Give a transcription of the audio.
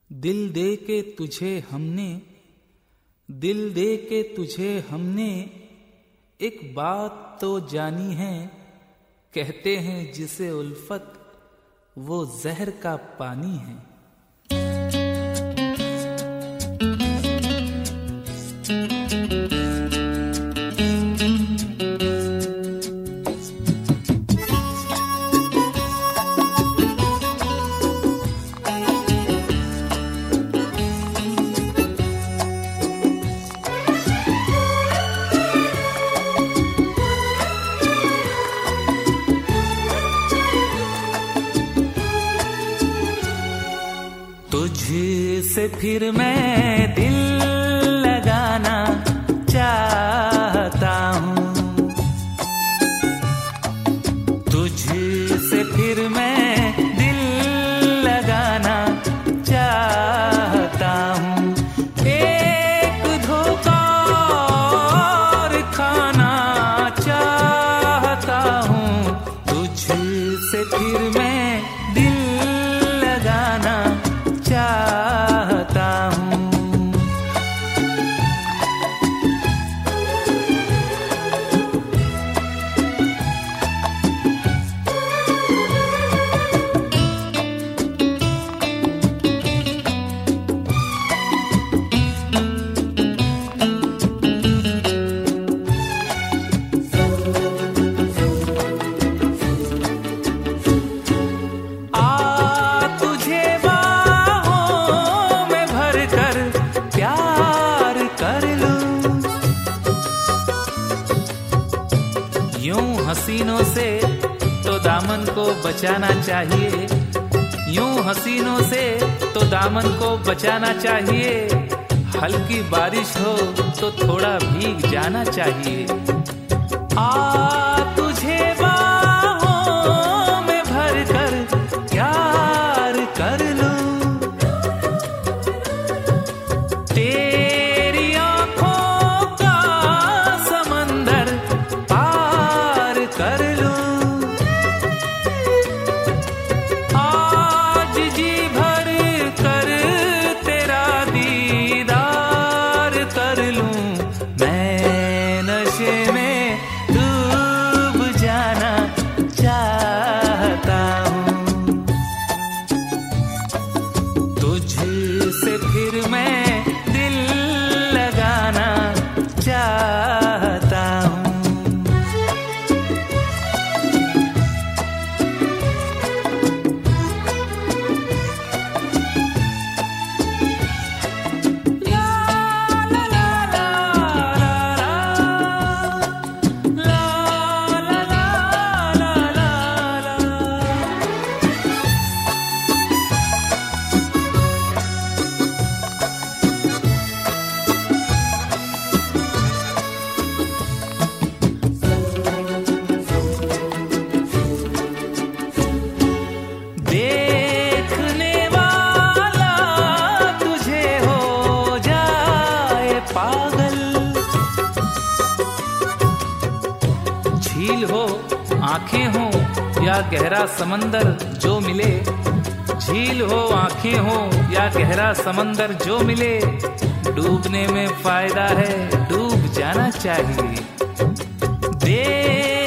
दिल दे के तुझे हमने, दिल दे के तुझे हमने एक बात तो जानी है, कहते हैं जिसे उल्फत वो जहर का पानी है। तुझसे फिर मैं दिल लगाना चाहता हूँ, तुझसे फिर मैं दिल लगाना चाहता हूँ। एक धोखा और खाना चाहता हूँ, तुझसे फिर मैं दिल लगाना चाहता हूँ। यूं हसीनों से तो दामन को बचाना चाहिए, यूं हसीनों से तो दामन को बचाना चाहिए। हल्की बारिश हो तो थोड़ा भीग जाना चाहिए। आ तुझे बाहों में भर कर प्यार कर लूं, तेरी आंखों का समंदर पार कर लूं। आज जी भर कर तेरा दीदार कर लूं, मैं नशे में डूब जाना चाहता हूँ। तुझसे फिर मैं दिल लगाना चाहता हूँ। देखने वाला तुझे हो जाए पागल, झील हो आंखें हो या गहरा समंदर जो मिले, झील हो आंखें हो या गहरा समंदर जो मिले, डूबने में फायदा है डूब जाना चाहिए।